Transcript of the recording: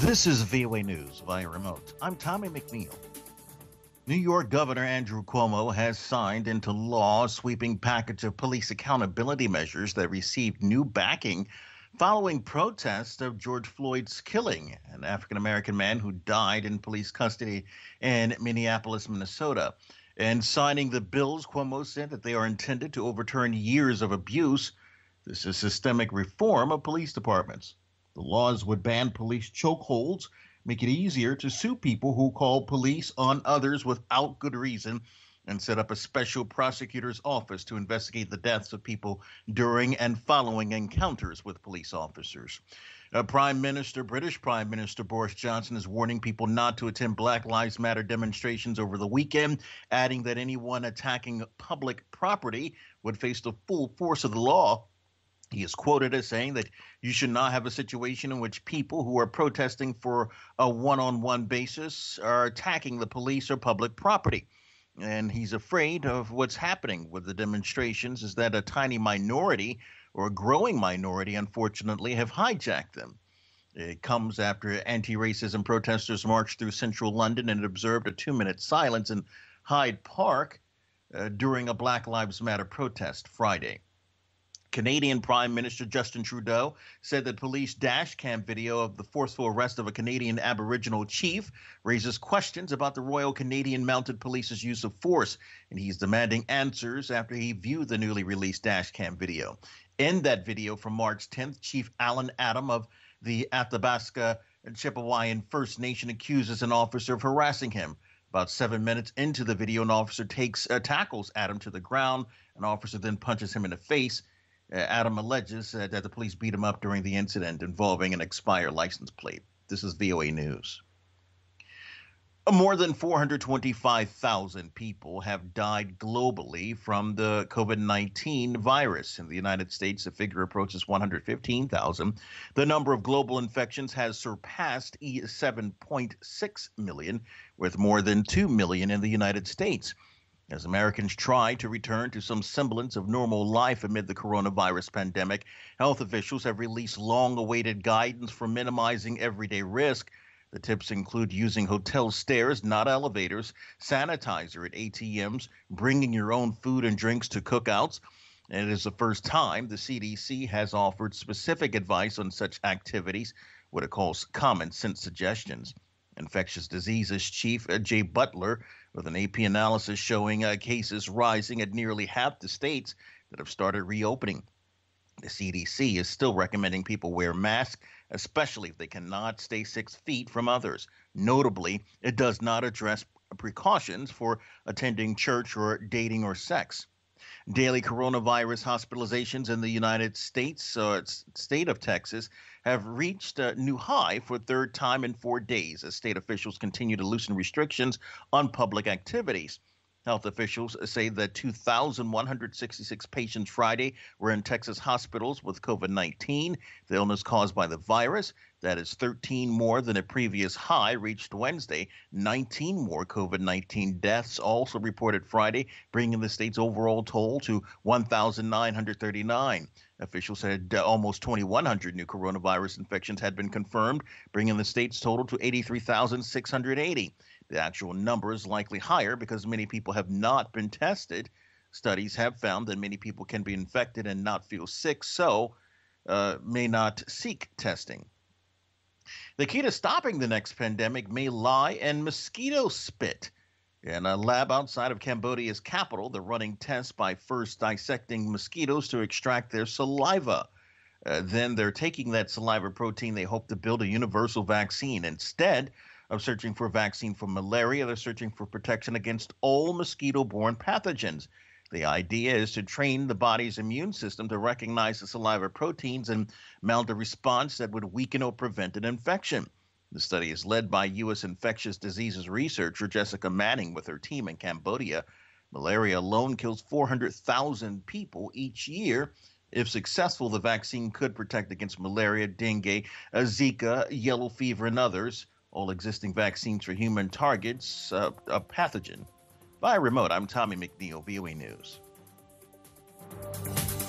This is VOA News via remote. I'm Tommy McNeil. New York Governor Andrew Cuomo has signed into law a sweeping package of police accountability measures that received new backing following protests of George Floyd's killing, an African American man who died in police custody in Minneapolis, Minnesota. And signing the bills, Cuomo said that they are intended to overturn years of abuse. This is systemic reform of police departments. The laws would ban police chokeholds, make it easier to sue people who call police on others without good reason, and set up a special prosecutor's office to investigate the deaths of people during and following encounters with police officers. British Prime Minister Boris Johnson is warning people not to attend Black Lives Matter demonstrations over the weekend, adding that anyone attacking public property would face the full force of the law. He is quoted as saying that you should not have a situation in which people who are protesting for a one-on-one basis are attacking the police or public property. And he's afraid of what's happening with the demonstrations is that a tiny minority or a growing minority, unfortunately, have hijacked them. It comes after anti-racism protesters marched through central London and observed a 2-minute silence in Hyde Park during a Black Lives Matter protest Friday. Canadian Prime Minister Justin Trudeau said that police dash cam video of the forceful arrest of a Canadian Aboriginal chief raises questions about the Royal Canadian Mounted Police's use of force, and he's demanding answers after he viewed the newly released dash cam video. In that video from March 10th, Chief Alan Adam of the Athabasca Chippewayan First Nation accuses an officer of harassing him. About 7 minutes into the video, an officer tackles Adam to the ground. An officer then punches him in the face. Adam alleges that the police beat him up during the incident involving an expired license plate. This is VOA News. More than 425,000 people have died globally from the COVID-19 virus. In the United States, the figure approaches 115,000. The number of global infections has surpassed 7.6 million, with more than 2 million in the United States. As Americans try to return to some semblance of normal life amid the coronavirus pandemic, health officials have released long-awaited guidance for minimizing everyday risk. The tips include using hotel stairs, not elevators, sanitizer at ATMs, bringing your own food and drinks to cookouts. And it is the first time the CDC has offered specific advice on such activities, what it calls common sense suggestions. Infectious diseases chief Jay Butler, with an AP analysis showing cases rising at nearly half the states that have started reopening. The CDC is still recommending people wear masks, especially if they cannot stay 6 feet from others. Notably, it does not address precautions for attending church or dating or sex. Daily coronavirus hospitalizations in the United States, state of Texas, have reached a new high for the third time in 4 days as state officials continue to loosen restrictions on public activities. Health officials say that 2,166 patients Friday were in Texas hospitals with COVID-19, the illness caused by the virus. That is 13 more than a previous high reached Wednesday. 19 more COVID-19 deaths also reported Friday, bringing the state's overall toll to 1,939. Officials said almost 2,100 new coronavirus infections had been confirmed, bringing the state's total to 83,680. The actual number is likely higher because many people have not been tested. Studies have found that many people can be infected and not feel sick, so may not seek testing. The key to stopping the next pandemic may lie in mosquito spit. In a lab outside of Cambodia's capital, they're running tests by first dissecting mosquitoes to extract their saliva. Then they're taking that saliva protein they hope to build a universal vaccine. Instead of searching for a vaccine for malaria, they're searching for protection against all mosquito-borne pathogens. The idea is to train the body's immune system to recognize the saliva proteins and mount a response that would weaken or prevent an infection. The study is led by U.S. infectious diseases researcher Jessica Manning with her team in Cambodia. Malaria alone kills 400,000 people each year. If successful, the vaccine could protect against malaria, dengue, Zika, yellow fever, and others. All existing vaccines for human targets a pathogen. By remote, I'm Tommy McNeil, VOA News.